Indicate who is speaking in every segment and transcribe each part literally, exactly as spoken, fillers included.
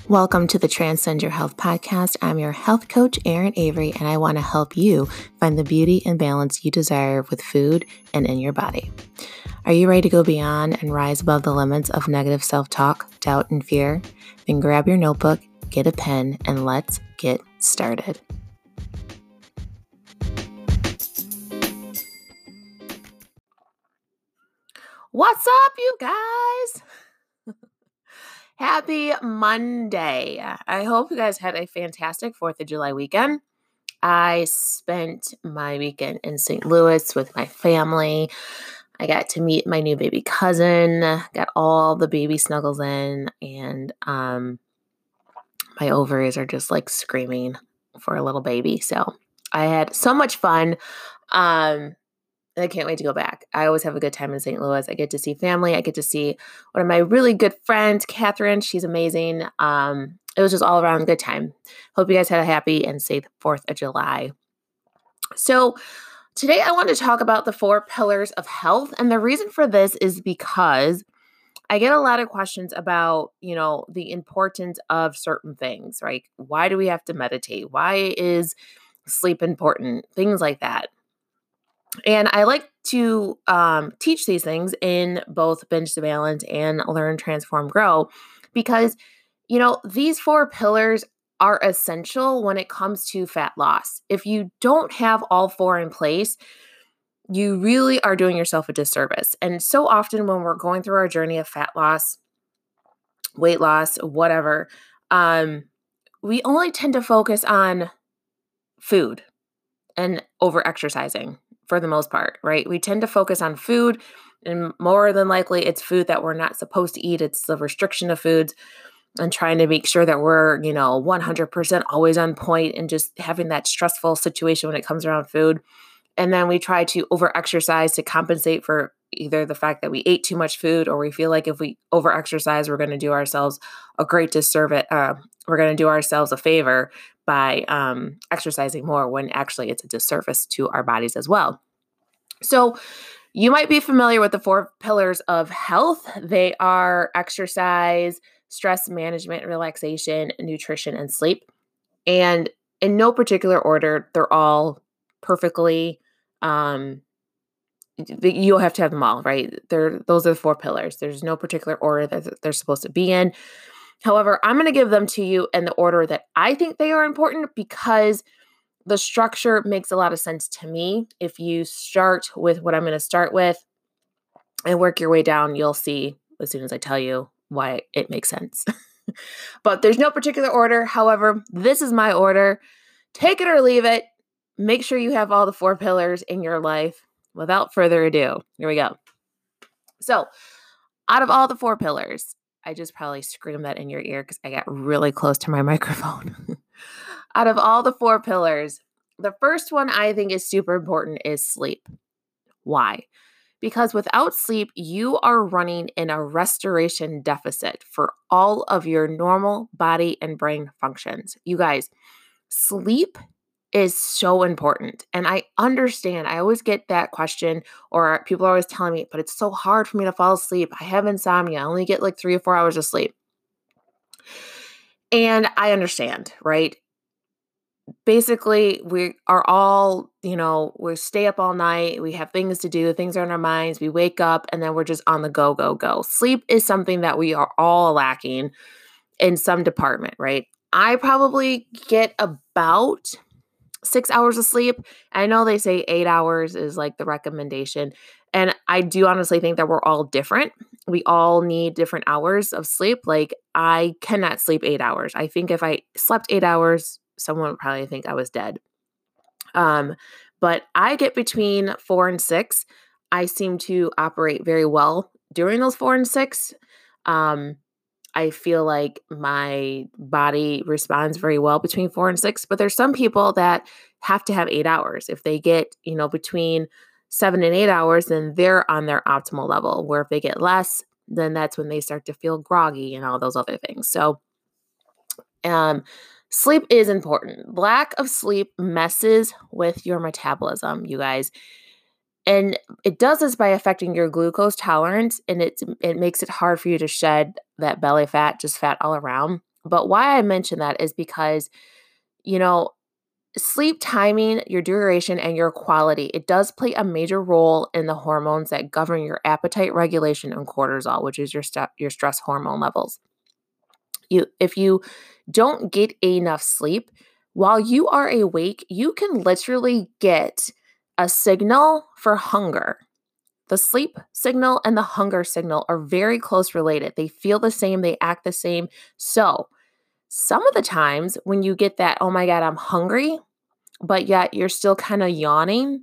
Speaker 1: Welcome to the Transcend Your Health podcast. I'm your health coach, Erin Avery, and I want to help you find the beauty and balance you desire with food and in your body. Are you ready to go beyond and rise above the limits of negative self-talk, doubt, and fear? Then grab your notebook, get a pen, and let's get started. What's up, you guys? Happy Monday. I hope you guys had a fantastic fourth of July weekend. I spent my weekend in Saint Louis with my family. I got to meet my new baby cousin, got all the baby snuggles in, and um, my ovaries are just like screaming for a little baby. So I had so much fun. Um, And I can't wait to go back. I always have a good time in Saint Louis. I get to see family. I get to see one of my really good friends, Catherine. She's amazing. Um, it was just all around a good time. Hope you guys had a happy and safe fourth of July. So today I want to talk about the four pillars of health. And the reason for this is because I get a lot of questions about, you know, the importance of certain things, right? Why do we have to meditate? Why is sleep important? Things like that. And I like to um, teach these things in both Binge to Balance and Learn, Transform, Grow because, you know, these four pillars are essential when it comes to fat loss. If you don't have all four in place, you really are doing yourself a disservice. And so often when we're going through our journey of fat loss, weight loss, whatever, um, we only tend to focus on food and over exercising. For the most part, right? We tend to focus on food, and more than likely it's food that we're not supposed to eat. It's the restriction of foods and trying to make sure that we're, you know, one hundred percent always on point and just having that stressful situation when it comes around food. And then we try to over-exercise to compensate for either the fact that we ate too much food or we feel like if we over-exercise, we're going to do ourselves a great disservice. Uh, we're going to do ourselves a favor by um, exercising more when actually it's a disservice to our bodies as well. So you might be familiar with the four pillars of health. They are exercise, stress management, relaxation, nutrition, and sleep. And in no particular order, they're all perfectly, um, you'll have to have them all, right? They're, those are the four pillars. There's no particular order that they're supposed to be in. However, I'm going to give them to you in the order that I think they are important because the structure makes a lot of sense to me. If you start with what I'm going to start with and work your way down, you'll see as soon as I tell you why it makes sense. But there's no particular order. However, this is my order. Take it or leave it. Make sure you have all the four pillars in your life. Without further ado, here we go. So out of all the four pillars, I just probably screamed that in your ear because I got really close to my microphone. Out of all the four pillars, the first one I think is super important is sleep. Why? Because without sleep, you are running in a restoration deficit for all of your normal body and brain functions. You guys, sleep is so important. And I understand. I always get that question, or people are always telling me, but it's so hard for me to fall asleep. I have insomnia. I only get like three or four hours of sleep. And I understand, right? Basically, we are all, you know, we stay up all night. We have things to do. Things are in our minds. We wake up and then we're just on the go, go, go. Sleep is something that we are all lacking in some department, right? I probably get about six hours of sleep. I know they say eight hours is like the recommendation. And I do honestly think that we're all different. We all need different hours of sleep. Like I cannot sleep eight hours. I think if I slept eight hours, someone would probably think I was dead. Um, but I get between four and six. I seem to operate very well during those four and six. Um, I feel like my body responds very well between four and six, but there's some people that have to have eight hours. If they get, you know, between seven and eight hours, then they're on their optimal level, where if they get less, then that's when they start to feel groggy and all those other things. So, um, sleep is important. Lack of sleep messes with your metabolism, you guys. And it does this by affecting your glucose tolerance, and it, it makes it hard for you to shed that belly fat, just fat all around, But why I mention that is because, you know, sleep timing, your duration, and your quality, it does play a major role in the hormones that govern your appetite regulation and cortisol, which is your st- your stress hormone levels. You, if you don't get enough sleep while you are awake, you can literally get a signal for hunger. The sleep signal and the hunger signal are very close related. They feel the same, they act the same. So, some of the times when you get that, oh my God, I'm hungry, but yet you're still kind of yawning,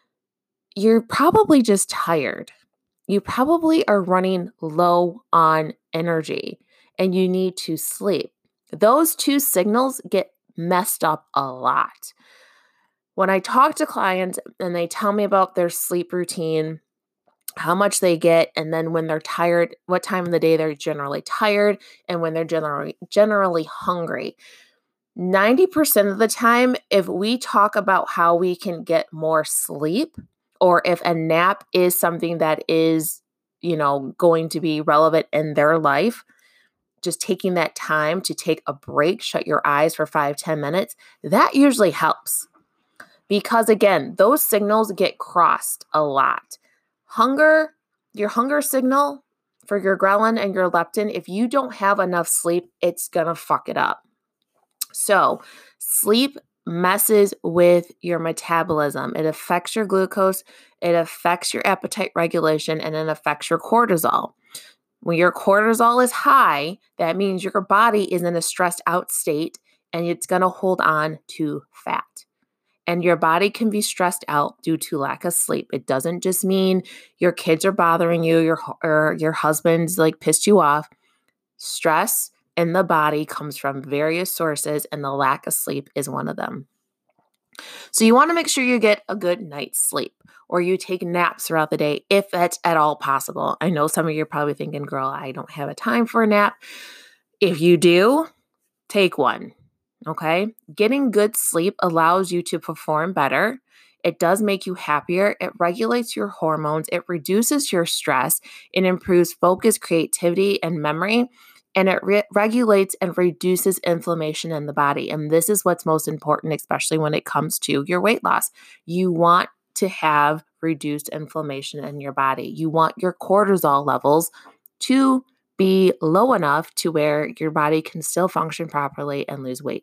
Speaker 1: you're probably just tired. You probably are running low on energy and you need to sleep. Those two signals get messed up a lot. When I talk to clients and they tell me about their sleep routine, how much they get, and then when they're tired, what time of the day they're generally tired, and when they're generally generally hungry. ninety percent of the time, if we talk about how we can get more sleep, or if a nap is something that is, you know, going to be relevant in their life, just taking that time to take a break, shut your eyes for five, ten minutes, that usually helps. Because again, those signals get crossed a lot. Hunger, your hunger signal for your ghrelin and your leptin, if you don't have enough sleep, it's going to fuck it up. So, sleep messes with your metabolism. It affects your glucose, it affects your appetite regulation, and it affects your cortisol. When your cortisol is high, that means your body is in a stressed out state and it's going to hold on to fat. And your body can be stressed out due to lack of sleep. It doesn't just mean your kids are bothering you, your or your husband's like pissed you off. Stress in the body comes from various sources, and the lack of sleep is one of them. So you want to make sure you get a good night's sleep, or you take naps throughout the day if that's at all possible. I know some of you are probably thinking, girl, I don't have a time for a nap. If you do, take one. Okay. Getting good sleep allows you to perform better. It does make you happier. It regulates your hormones. It reduces your stress. It improves focus, creativity, and memory. And it re- regulates and reduces inflammation in the body. And this is what's most important, especially when it comes to your weight loss. You want to have reduced inflammation in your body. You want your cortisol levels to be low enough to where your body can still function properly and lose weight.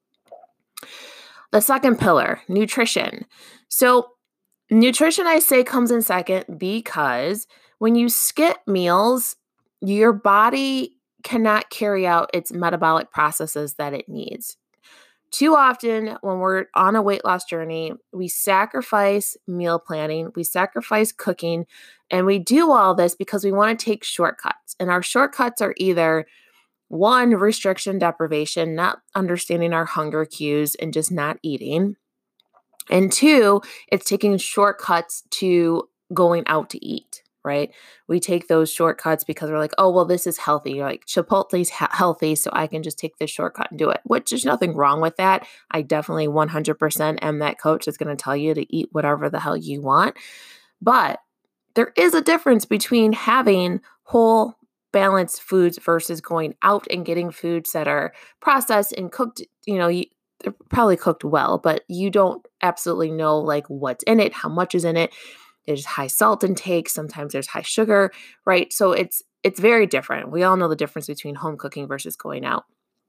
Speaker 1: The second pillar, nutrition. So nutrition, I say, comes in second because when you skip meals, your body cannot carry out its metabolic processes that it needs. Too often, when we're on a weight loss journey, we sacrifice meal planning, we sacrifice cooking, and we do all this because we want to take shortcuts. And our shortcuts are either one, restriction, deprivation, not understanding our hunger cues and just not eating. And two, it's taking shortcuts to going out to eat, right? We take those shortcuts because we're like, oh, well, this is healthy. You're like, Chipotle's ha- healthy, so I can just take this shortcut and do it, which there's nothing wrong with that. I definitely one hundred percent am that coach that's going to tell you to eat whatever the hell you want. But there is a difference between having whole, balanced foods versus going out and getting foods that are processed and cooked, you know, you, they're probably cooked well, but you don't absolutely know like what's in it, how much is in it. There's high salt intake. Sometimes there's high sugar, right? So it's, it's very different. We all know the difference between home cooking versus going out.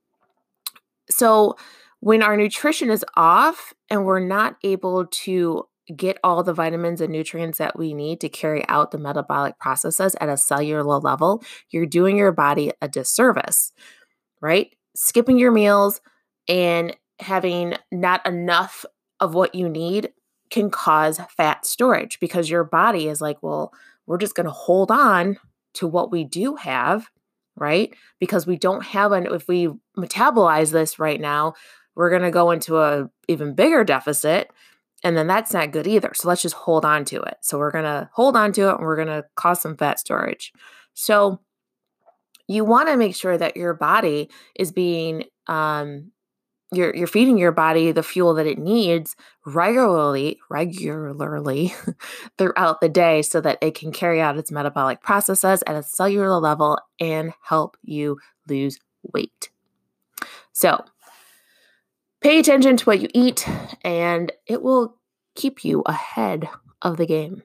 Speaker 1: So when our nutrition is off and we're not able to get all the vitamins and nutrients that we need to carry out the metabolic processes at a cellular level, you're doing your body a disservice, right? Skipping your meals and having not enough of what you need can cause fat storage because your body is like, well, we're just going to hold on to what we do have, right? Because we don't have an, if we metabolize this right now, we're going to go into a even bigger deficit. And then that's not good either. So let's just hold on to it. So we're going to hold on to it and we're going to cause some fat storage. So you want to make sure that your body is being, um, you're, you're feeding your body the fuel that it needs regularly, regularly throughout the day so that it can carry out its metabolic processes at a cellular level and help you lose weight. So pay attention to what you eat, and it will keep you ahead of the game.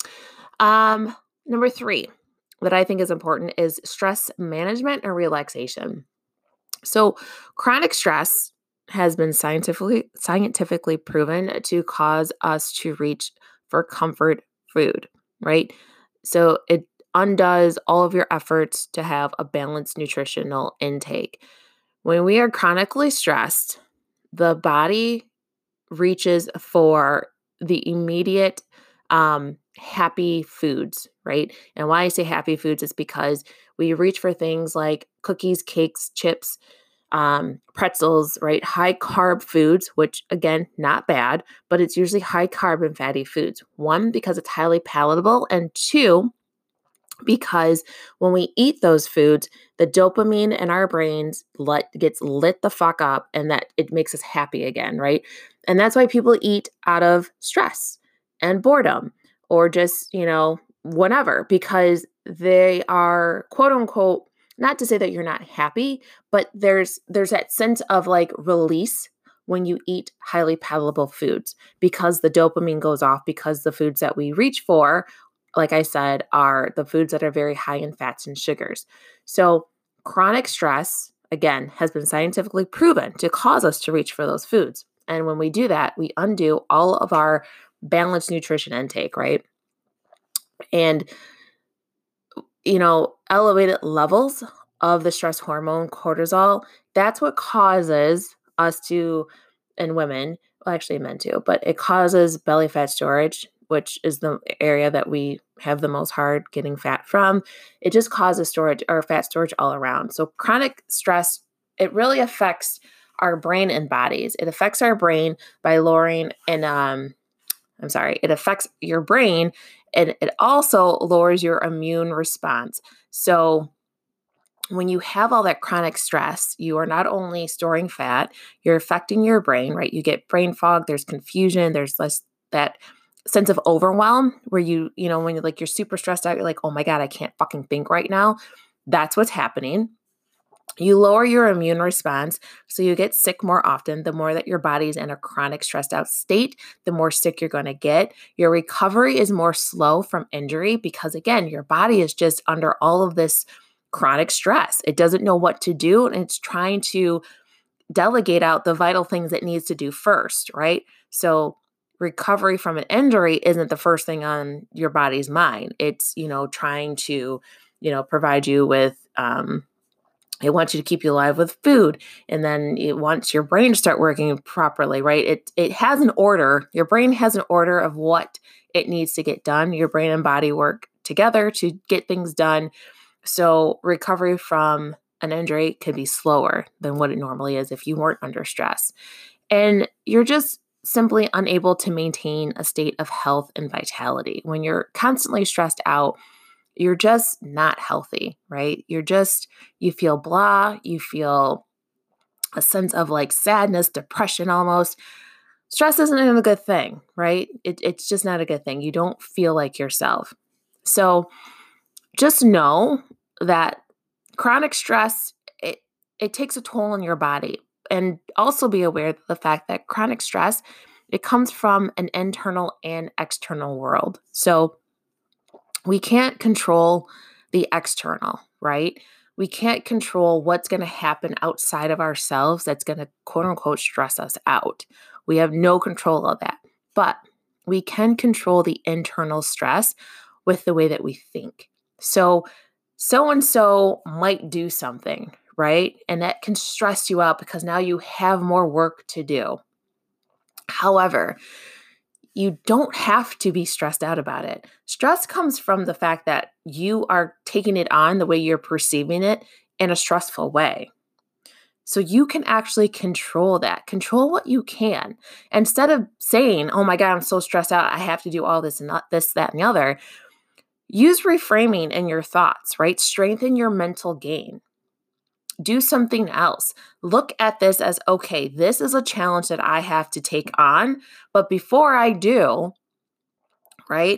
Speaker 1: Um, number three that I think is important is stress management and relaxation. So chronic stress has been scientifically scientifically proven to cause us to reach for comfort food, right? So it undoes all of your efforts to have a balanced nutritional intake. When we are chronically stressed, the body reaches for the immediate um, happy foods, right? And why I say happy foods is because we reach for things like cookies, cakes, chips, um, pretzels, right? High carb foods, which again, not bad, but it's usually high carb and fatty foods. One, because it's highly palatable, and two, because when we eat those foods, the dopamine in our brains let, gets lit the fuck up, and that it makes us happy again, right? And that's why people eat out of stress and boredom or just, you know, whatever, because they are quote unquote, not to say that you're not happy, but there's there's that sense of like release when you eat highly palatable foods because the dopamine goes off because the foods that we reach for, like I said, are the foods that are very high in fats and sugars. So chronic stress, again, has been scientifically proven to cause us to reach for those foods. And when we do that, we undo all of our balanced nutrition intake, right? And, you know, elevated levels of the stress hormone cortisol, that's what causes us to, and women, well, actually men too, but it causes belly fat storage, which is the area that we have the most hard getting fat from. It just causes storage or fat storage all around. So chronic stress, it really affects our brain and bodies. It affects our brain by lowering and um, I'm sorry, it affects your brain and it also lowers your immune response. So when you have all that chronic stress, you are not only storing fat, you're affecting your brain, right? You get brain fog, there's confusion, there's less that sense of overwhelm where you, you know, when you're like, you're super stressed out, you're like, oh my God, I can't fucking think right now. That's what's happening. You lower your immune response, so you get sick more often. The more that your body's in a chronic stressed out state, the more sick you're going to get. Your recovery is more slow from injury because, again, your body is just under all of this chronic stress. It doesn't know what to do, and it's trying to delegate out the vital things it needs to do first, right? So recovery from an injury isn't the first thing on your body's mind. It's, you know, trying to, you know, provide you with, um, it wants you to keep you alive with food. And then it wants your brain to start working properly, right? It it has an order. Your brain has an order of what it needs to get done. Your brain and body work together to get things done. So recovery from an injury could be slower than what it normally is if you weren't under stress. And you're just simply unable to maintain a state of health and vitality. When you're constantly stressed out, you're just not healthy, right? You're just, you feel blah, you feel a sense of like sadness, depression almost. Stress isn't a good thing, right? It, it's just not a good thing. You don't feel like yourself. So just know that chronic stress, it, it takes a toll on your body. And also be aware of the fact that chronic stress, it comes from an internal and external world. So we can't control the external, right? We can't control what's going to happen outside of ourselves that's going to quote unquote stress us out. We have no control of that. But we can control the internal stress with the way that we think. So, so and so might do something, right? And that can stress you out because now you have more work to do. However, you don't have to be stressed out about it. Stress comes from the fact that you are taking it on the way you're perceiving it in a stressful way. So you can actually control that. Control what you can. Instead of saying, oh my God, I'm so stressed out, I have to do all this and not this, that, and the other, use reframing in your thoughts, right? Strengthen your mental game. Do something else. Look at this as, okay, this is a challenge that I have to take on. But before I do, right,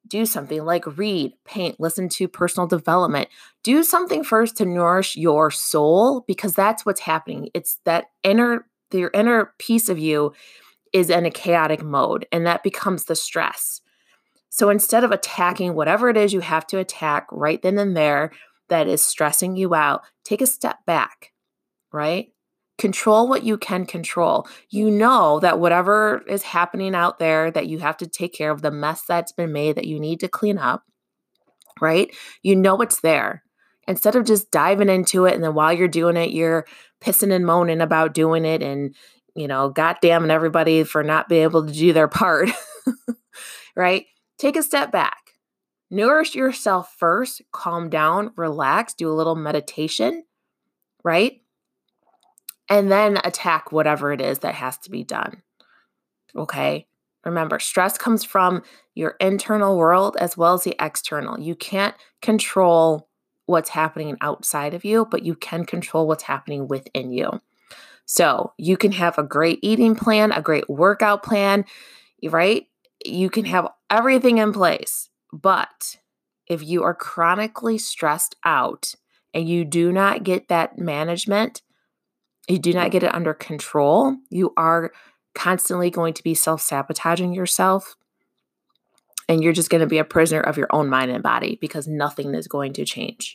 Speaker 1: do something like read, paint, listen to personal development. Do something first to nourish your soul, because that's what's happening. It's that inner, your inner piece of you is in a chaotic mode, and that becomes the stress. So instead of attacking whatever it is you have to attack right then and there that is stressing you out, take a step back, right? Control what you can control. You know that whatever is happening out there that you have to take care of, the mess that's been made that you need to clean up, right? You know it's there. Instead of just diving into it, and then while you're doing it, you're pissing and moaning about doing it and, you know, goddamn everybody for not being able to do their part, right? Take a step back. Nourish yourself first. Calm down, relax, do a little meditation, right? And then attack whatever it is that has to be done. Okay? Remember, stress comes from your internal world as well as the external. You can't control what's happening outside of you, but you can control what's happening within you. So you can have a great eating plan, a great workout plan, right? You can have everything in place. But if you are chronically stressed out and you do not get that management, you do not get it under control, you are constantly going to be self-sabotaging yourself, and you're just going to be a prisoner of your own mind and body because nothing is going to change.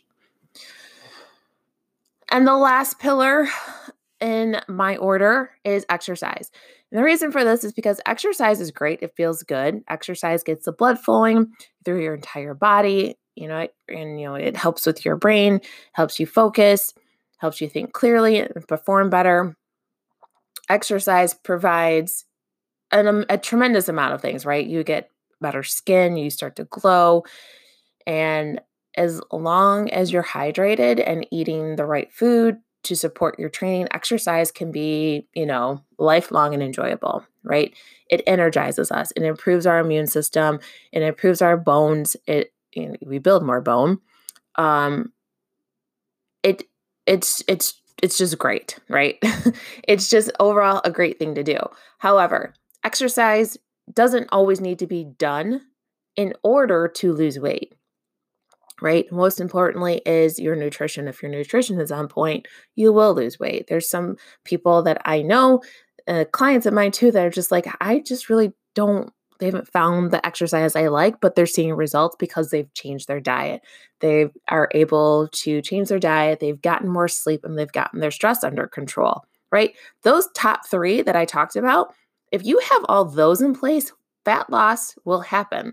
Speaker 1: And the last pillar in my order is exercise. And the reason for this is because exercise is great. It feels good. Exercise gets the blood flowing through your entire body, you know, and, you know, it helps with your brain, helps you focus, helps you think clearly and perform better. Exercise provides an, a tremendous amount of things, right? You get better skin, you start to glow, and as long as you're hydrated and eating the right food to support your training, exercise can be, you know, lifelong and enjoyable, right? It energizes us. It improves our immune system. It improves our bones. It, you know, we build more bone. Um, it, it's, it's, it's just great, right? It's just overall a great thing to do. However, exercise doesn't always need to be done in order to lose weight. Right? Most importantly is your nutrition. If your nutrition is on point, you will lose weight. There's some people that I know, uh, clients of mine too, that are just like, I just really don't, they haven't found the exercise I like, but they're seeing results because they've changed their diet. They are able to change their diet. They've gotten more sleep and they've gotten their stress under control, right? Those top three that I talked about, if you have all those in place, fat loss will happen.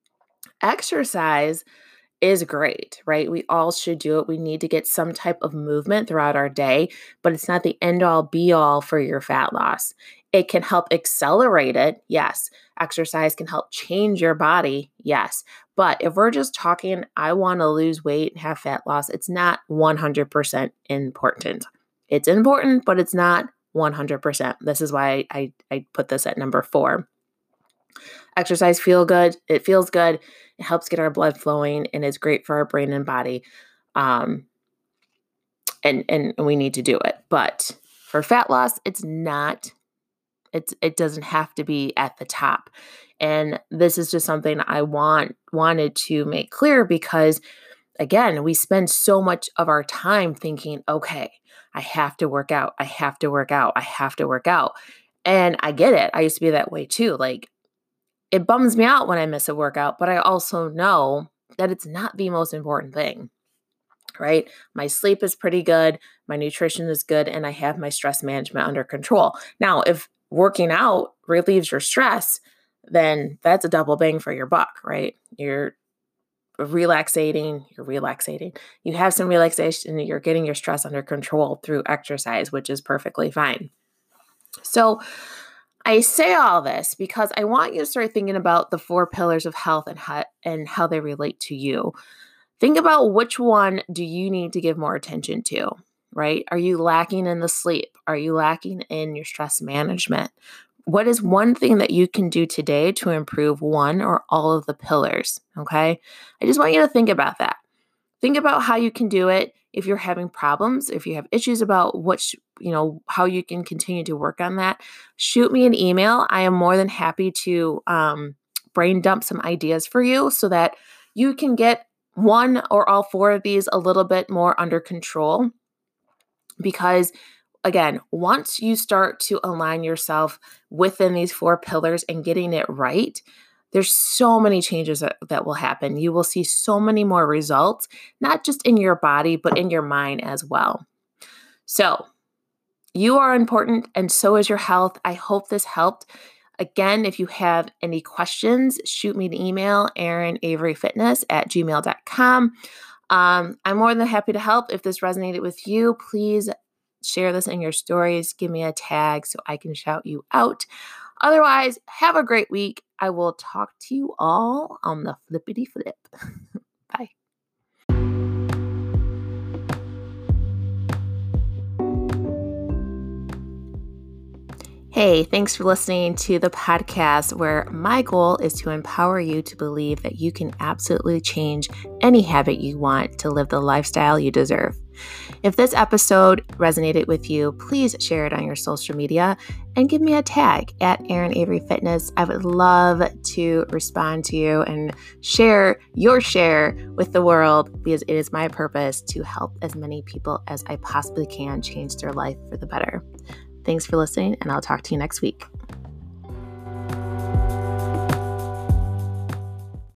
Speaker 1: Exercise is great, right? We all should do it. We need to get some type of movement throughout our day, but it's not the end all be all for your fat loss. It can help accelerate it. Yes. Exercise can help change your body. Yes. But if we're just talking, I want to lose weight and have fat loss, it's not one hundred percent important. It's important, but it's not one hundred percent. This is why I, I put this at number four. Exercise feel good. It feels good. It helps get our blood flowing and it's great for our brain and body. Um, and, and we need to do it. But for fat loss, it's not, it's, it doesn't have to be at the top. And this is just something I want, wanted to make clear because again, we spend so much of our time thinking, okay, I have to work out. I have to work out. I have to work out. And I get it. I used to be that way too. Like, it bums me out when I miss a workout, but I also know that it's not the most important thing, right? My sleep is pretty good, my nutrition is good, and I have my stress management under control. Now, if working out relieves your stress, then that's a double bang for your buck, right? You're relaxating, you're relaxating. You have some relaxation, you're getting your stress under control through exercise, which is perfectly fine. So, I say all this because I want you to start thinking about the four pillars of health and how, and how they relate to you. Think about which one do you need to give more attention to, right? Are you lacking in the sleep? Are you lacking in your stress management? What is one thing that you can do today to improve one or all of the pillars, okay? I just want you to think about that. Think about how you can do it. If you're having problems, if you have issues about which, you know, how you can continue to work on that, shoot me an email. I am more than happy to um, brain dump some ideas for you so that you can get one or all four of these a little bit more under control. Because again, once you start to align yourself within these four pillars and getting it right, there's so many changes that, that will happen. You will see so many more results, not just in your body, but in your mind as well. So you are important, and so is your health. I hope this helped. Again, if you have any questions, shoot me an email, Erin Avery Fitness at gmail dot com. Um, I'm more than happy to help. If this resonated with you, please share this in your stories. Give me a tag so I can shout you out. Otherwise, have a great week. I will talk to you all on the flippity flip. Bye. Hey, thanks for listening to the podcast where my goal is to empower you to believe that you can absolutely change any habit you want to live the lifestyle you deserve. If this episode resonated with you, please share it on your social media and give me a tag at Erin Avery Fitness. I would love to respond to you and share your share with the world, because it is my purpose to help as many people as I possibly can change their life for the better. Thanks for listening, and I'll talk to you next week.